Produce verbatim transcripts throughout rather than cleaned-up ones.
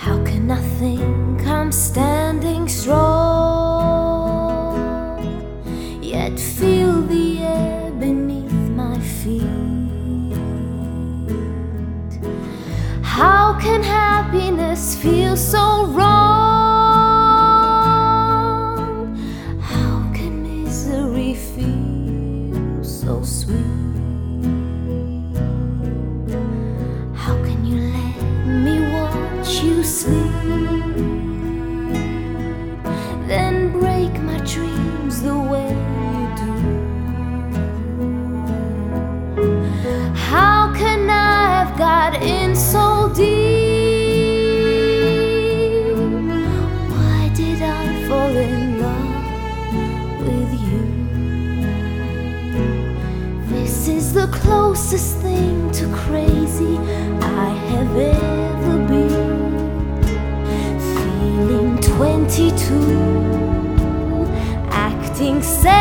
How can I think I'm standing strong, yet feel the air beneath my feet? How can happiness feel so wrong? How can misery feel so sweet? How can you let me watch you sleep, then break my dreams the way you do? How can I have got in so deep? Why did I fall in love with you? This is the closest thing to crazy I have ever been. Feeling twenty-two, acting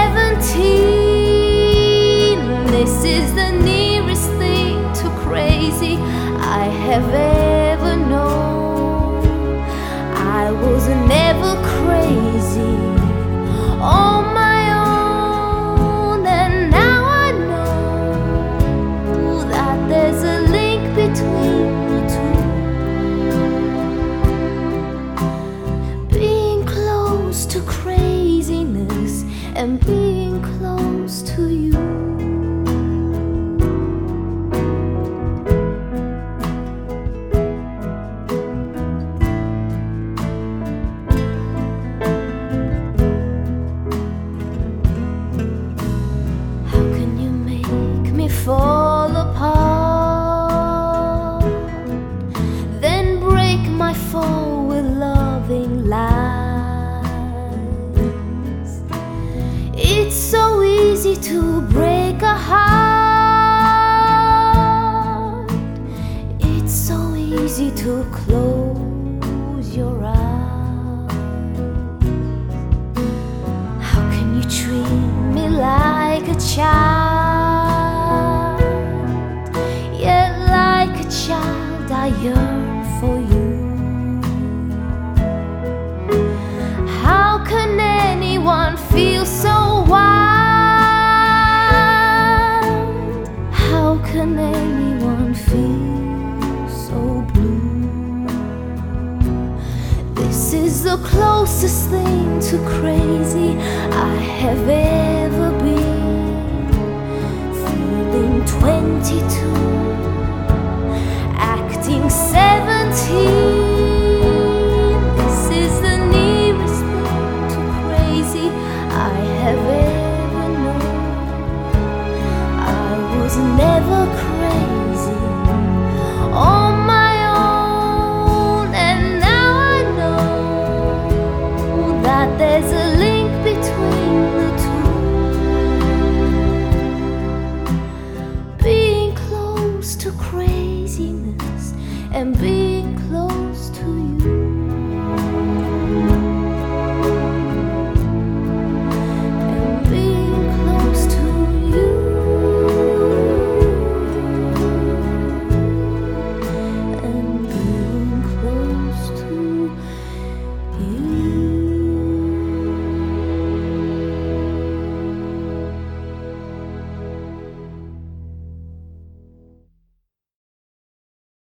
seventeen. This is the nearest thing to crazy I have ever known. I was never crazy on my own, and now I know that there's a link between the two. Being close to craziness and being close to you. Fall apart, then break my fall with loving lies. It's so easy to break a heart. It's so easy to close your eyes. How can you treat me like a child? Child, I yearn for you. How can anyone feel so wild? How can anyone feel so blue? This is the closest thing to crazy I have ever been. Feeling twenty-two, acting seventeen.